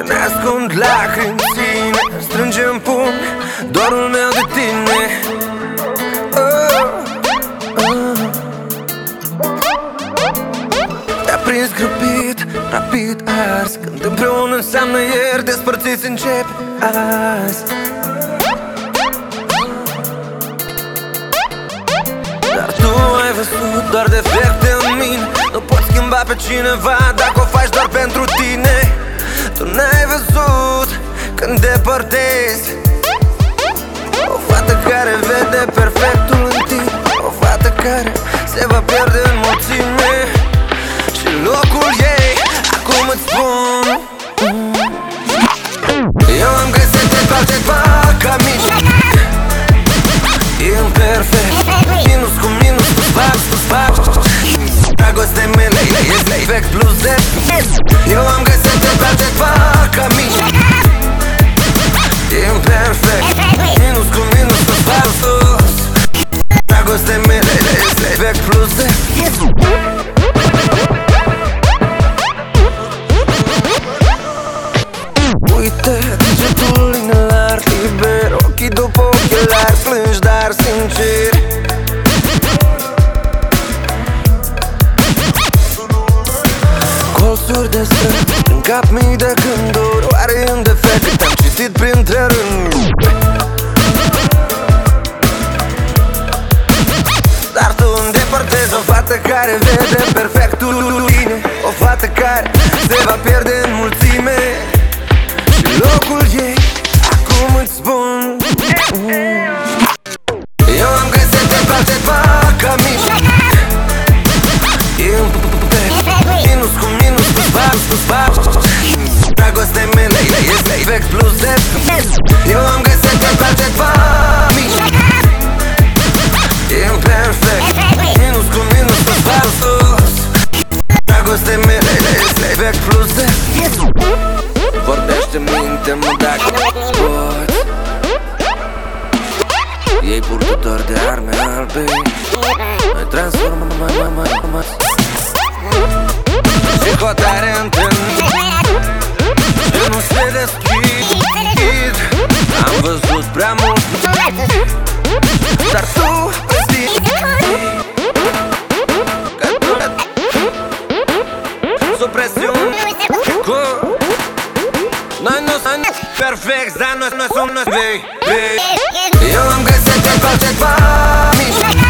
Ne ascund lacrimi în tine, strângem pumn dorul meu de tine. Te-a prins grăbit, rapid ars, când împreună înseamnă ieri, despărțiți încep azi. Dar tu ai văzut doar defecte în mine. Nu poți schimba pe cineva dacă o faci doar pentru tine. Tu n-ai văzut când depărtezi o fată care vede perfectul în tine, o fată care se va pierde în mulțime. Și locul ei, acum îți spun, eu am găsit pe altceva ca mine. Imperfect, minus cu minus, cu sfac. Dragostea mele este efect plus Z. Eu am găsit pe altceva ca mine. Imperfect, minus cu minus, cu sfac. Dragostea mele este efect plus Z. Uite, degetul inelar, liber, ochii după ochelari, plângi dar sincer. Colțuri de străzi, în cap mii de gânduri, oare în defect cât am citit printre rânduri. Dar tu îndepărtezi o fată care vede perfectul tine, o fată care se va pierde în mulțime. Și locul ei, acum îți spun, eu am găsit pe altceva ca mine. Minus cu minus, cu sfac. Dragostea mele este efect plus Z. Eu am găsit pe altceva mine. Imperfect, minus cu minus, cu sfac. Dragostea mele este efect plus Z. Vorbește, minte-mă dacă poți. Ei purtători de arme albe, noi transformăm și hotare întâlnit. Eu nu se deschid, am văzut prea mult, dar tu știi că sub presiune noi nu suntem perfecti, dar noi suntem vei. Eu am găsit pe altceva mici.